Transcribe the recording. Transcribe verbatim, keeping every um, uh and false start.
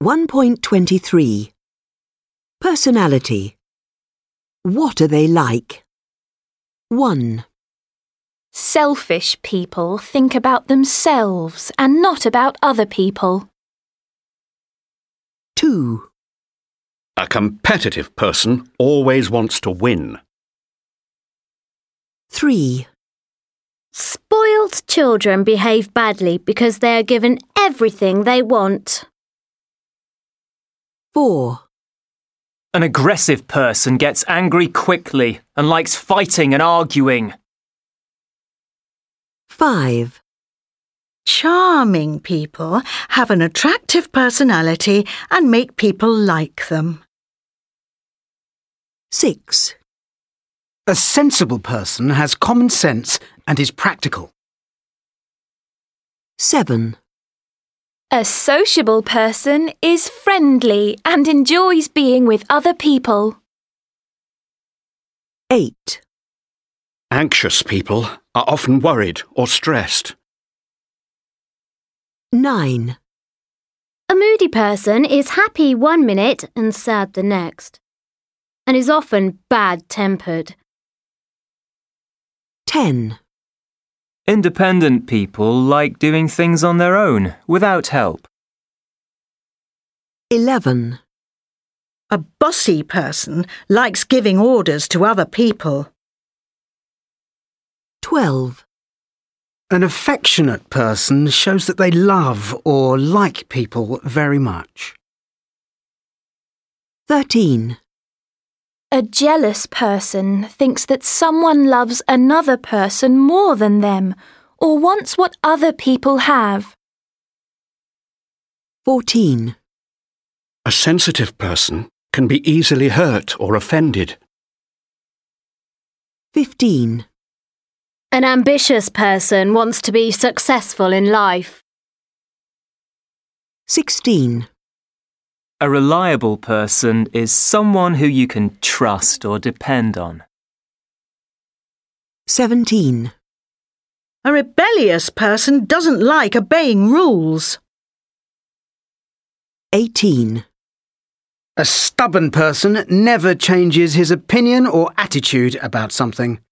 one point twenty-three. Personality. What are they like? one. Selfish people think about themselves and not about other people. two. A competitive person always wants to win. three. Spoiled children behave badly because they are given everything they want. four. An aggressive person gets angry quickly and likes fighting and arguing. five. Charming people have an attractive personality and make people like them. six. A sensible person has common sense and is practical. seven. A sociable person is friendly and enjoys being with other people. eight. Anxious people are often worried or stressed. nine. A moody person is happy one minute and sad the next, and is often bad-tempered. ten. Independent people like doing things on their own, without help. eleven. A bossy person likes giving orders to other people. twelve. An affectionate person shows that they love or like people very much. thirteen. A jealous person thinks that someone loves another person more than them or wants what other people have. fourteen. A sensitive person can be easily hurt or offended. fifteen. An ambitious person wants to be successful in life. sixteen. A reliable person is someone who you can trust or depend on. seventeen. A rebellious person doesn't like obeying rules. eighteen. A stubborn person never changes his opinion or attitude about something.